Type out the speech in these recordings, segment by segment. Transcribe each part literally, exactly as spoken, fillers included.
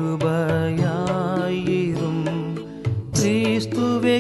கிருபையாயிரும், கிறிஸ்துவே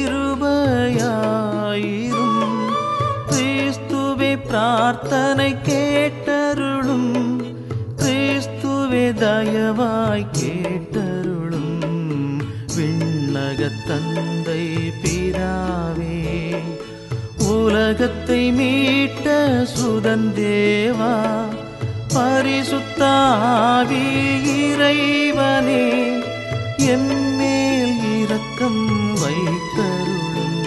கிருபையாயிரும், கிறிஸ்துவே பிரார்த்தனை கேட்டருளும், கிறிஸ்துவே தயவாய் கேட்டருளும். விண்ணகத் தந்தை பிதாவே, உலகத்தை மீட்ட சுதந்தேவா, பரிசுத்த ஆவி இறைவனே, எம்மேல் இரக்கம் வைத்தருளும்.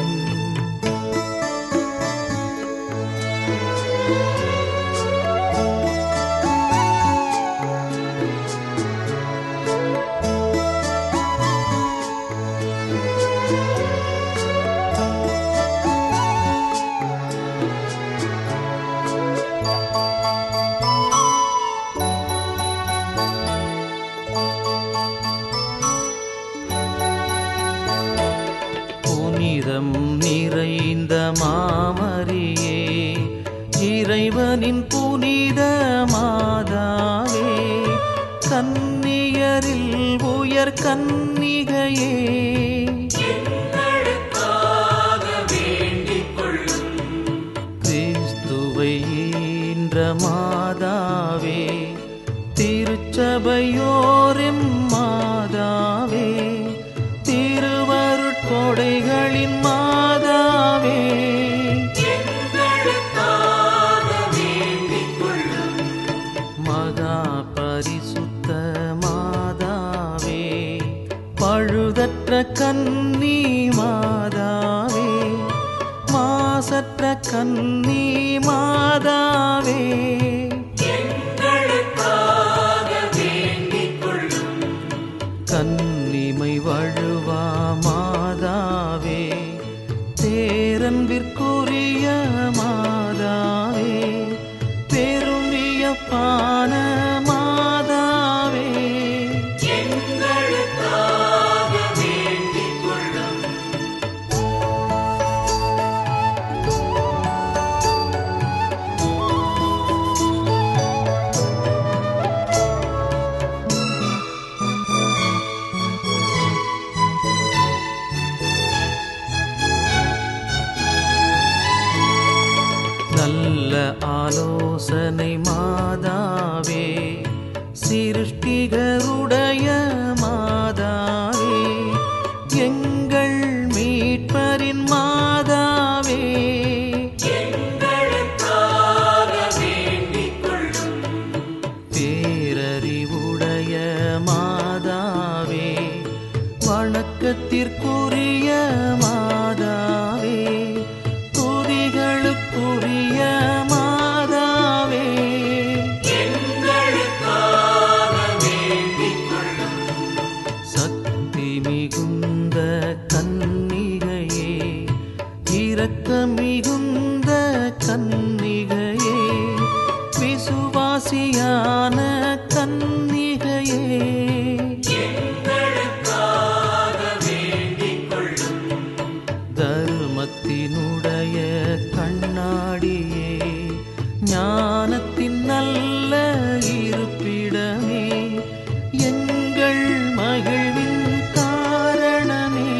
புனிதம் நிறைந்த மாமரியே, இறைவனின் புனித மாதாவே, கன்னியரில் உயர் கன்னிகையே, கிறிஸ்துவை ஈன்ற மாதாவே, திருச்சபையோரெம் மாதாவே, திருவருட்கொடைகளின் மாதாவே, மகா பரிசுத்த மாதாவே, பழுதற்ற கன்னி மாதாவே, மாசற்ற கன்னி மாதாவே, கன்னிமை வழுவா மாதாவே, தேரன்பிற்குரிய மாதாவே, பெரும் வியப்பான மாதாவே, நல்ல ஆலோசனை மாதாவே, சிருஷ்டிகருடைய மாதாவே, எங்கள் மீட்பரின் மாதாவே, பேரறிவுடைய மாதாவே, வணக்கத்திற்குரிய மாதாவே, துதிகளுக்குரிய மாதாவே, சக்தி மிகுந்த கன்னிகையே, இரக்க மிகுந்த கன்னிகையே, விசுவாசியான கன்னிகையே, தர்மத்தினுடைய கண்ணாடியே, ஞானத்தின் நல்ல இருப்பிடமே, எங்கள் மகிழ்வின் காரணமே,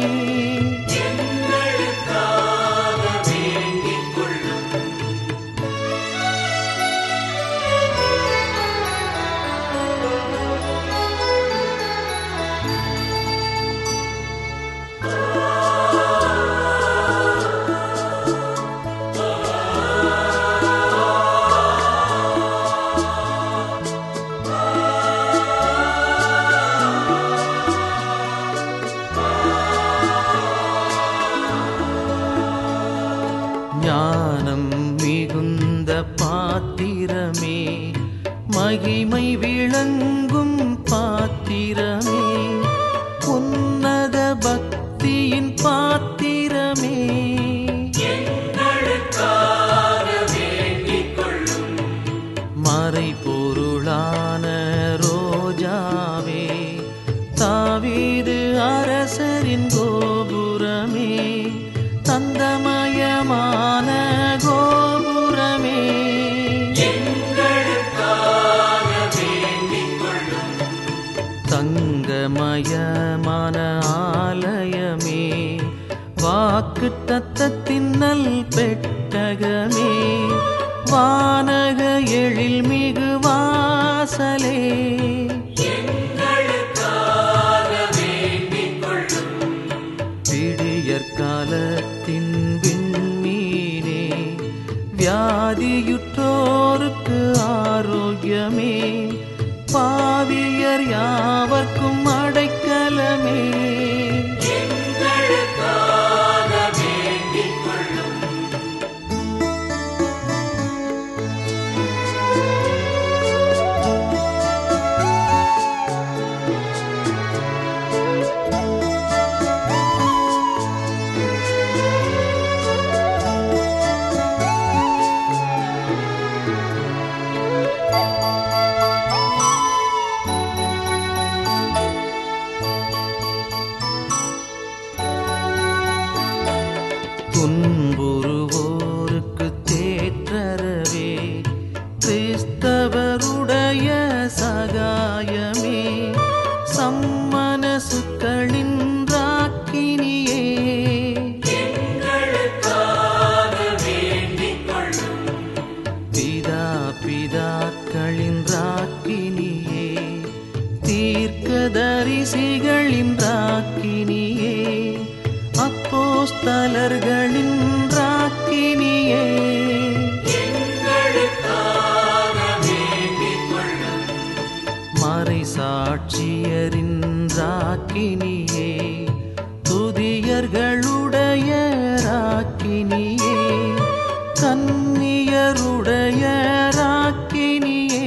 ஞானம் மிகுந்த பாத்திரமே, மகிமை விளங்கும் பாத்திரமே, உன்னத பக்தியின் பாத்திரமே, மறைபொருளான ரோஜாவே, தாவீது அரசரின் கோபுரமே, தந்தமயமான கோபுரமே, தங்கமயமான ஆலயமே, வாக்கு தத்தத்தின் நல் பெட்டகமே, வானக எழில் மிகு வாசலே, விடியற்காலத்தின் விண்மீனே, வியாதியுற்றோருக்கு ஆரோக்கியமே, பாவியர் யாவர்க்கும் அடைக்கலமே, துன்புறுவோருக்கு தேற்றரவே, கிறிஸ்தவருடைய சகாயமே, சம்மனசுக்களின் ராக்கினியே, பிதா பிதாக்களின் ராக்கினியே, தீர்க்கதரிசிகளின் ராக்கினியே, அப்போஸ்தலர்களின் ராக்கினியே, மறைசாட்சியரின் ராக்கினியே, துதியர்களுடைய ராக்கினியே, கன்னியருடைய ராக்கினியே,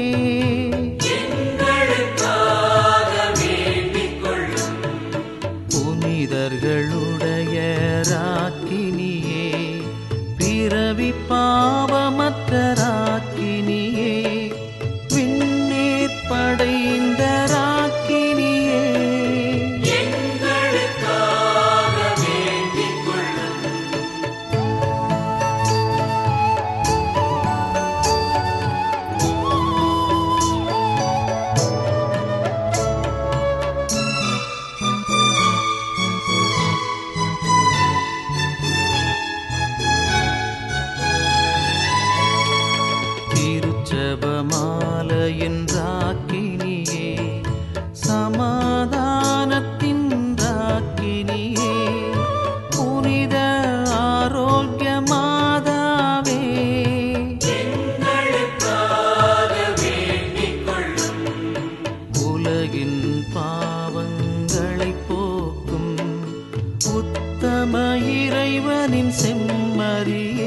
புனிதர்களுடைய ராக்கினியே, பிறவி பாவமற்ற ராக்கினியே, விண்ணேற் படைந்த ராக்கினியே, ஜபமாலையின் ராக்கினியே, சமாதானத்தின் ராக்கினியே, புனித ஆரோக்கிய மாதாவே, உலகின் பாவங்களை போக்கும் உத்தம இறைவனின் செம்மறியே,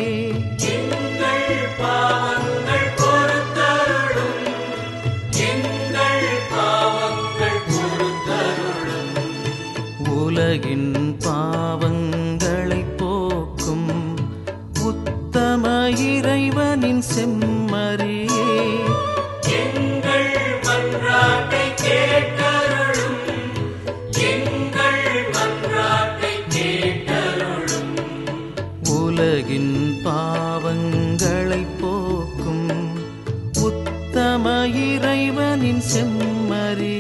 உலகின் பாவங்களை போக்கும் உத்தம இறைவனின் செம்மறியே, எங்கள் மன்றாட்டை கேட்டருளும், எங்கள் மன்றாட்டை கேட்டருளும், உலகின் பாவங்களை போக்கும் உத்தம இறைவனின் செம்மறியே.